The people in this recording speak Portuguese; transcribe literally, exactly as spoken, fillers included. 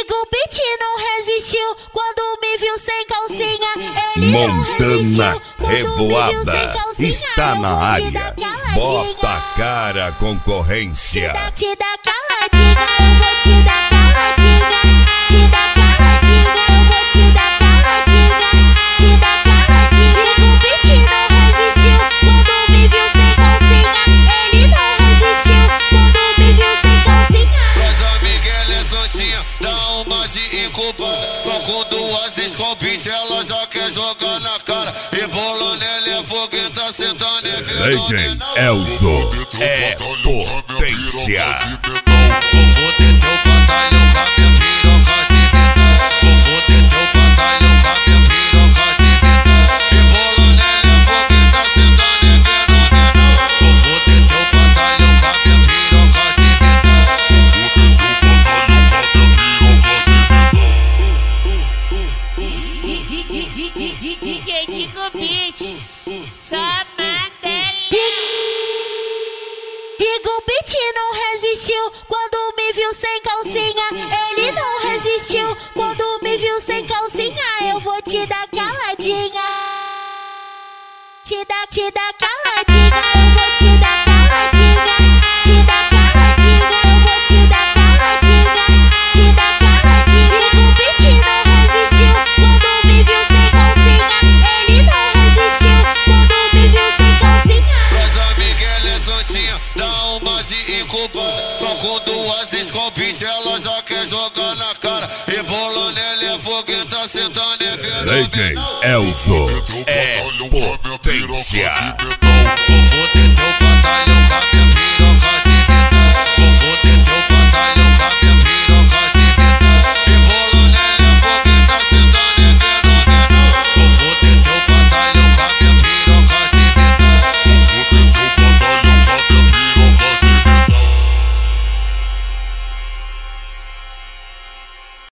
Digo, Beat não resistiu quando me viu sem calcinha. Ele Montana Revoada está na área. Bota a cara, concorrência. Te dá caladinha, eu vou te dar caladinha. Te dá caladinha, eu vou te dar caladinha. Te dá caladinha. Digo, Beat não resistiu quando me viu sem calcinha. Ele não resistiu quando me viu sem calcinha. Mas a Miguel é santinha, dá uma de inculpa. Só com duas escopinhas ela já quer jogar na cara. Rebolando, ela é fogueta, sentando e D J Elzo é potência. Vou foder teu batalhão com a minha piroca de metal. Vou foder teu batalhão com a minha piroca de metal. Rebolando, ela é fogueta, sentando e fenomenal. Vou foder teu batalhão com a minha piroca de metal. Digo, Beat, só Digo, Beat não resistiu quando me viu sem calcinha. Ele não resistiu quando me viu sem calcinha. Eu vou te dar caladinha. Te dá, te dá caladinha. Eu vou te dar caladinha. Te dá caladinha. Eu vou te dar caladinha. Te dá caladinha. Digo, Beat não resistiu quando me viu sem calcinha. Ele não resistiu quando me viu sem calcinha. Mas a Miguel é santinha, dá uma de inculpa. Só com duas escopinhas ela já quer jogar na cara. Rebolando, ela é fogueta, sentando e D J fenomenal. Elzo é potência.